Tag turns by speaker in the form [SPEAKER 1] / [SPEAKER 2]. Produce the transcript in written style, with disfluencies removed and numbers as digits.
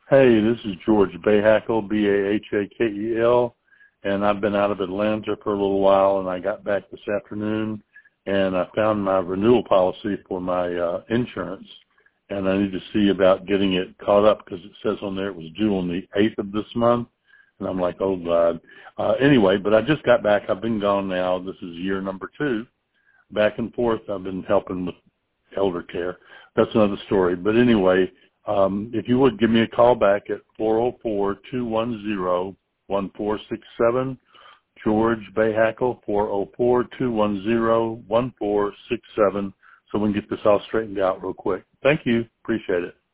[SPEAKER 1] Hey, this is George Bahakel, Bahakel, and I've been out of Atlanta for a little while, and I got back this afternoon, and I found my renewal policy for my insurance, and I need to see about getting it caught up because it says on there it was due on the 8th of this month, and I'm like, oh, God. Anyway, but I just got back. I've been gone now. This is year number 2. Back and forth, I've been helping with elder care. That's another story. But anyway, if you would give me a call back at 404-210-1467, George Bahakel, 404-210-1467, so we can get this all straightened out real quick. Thank you. Appreciate it.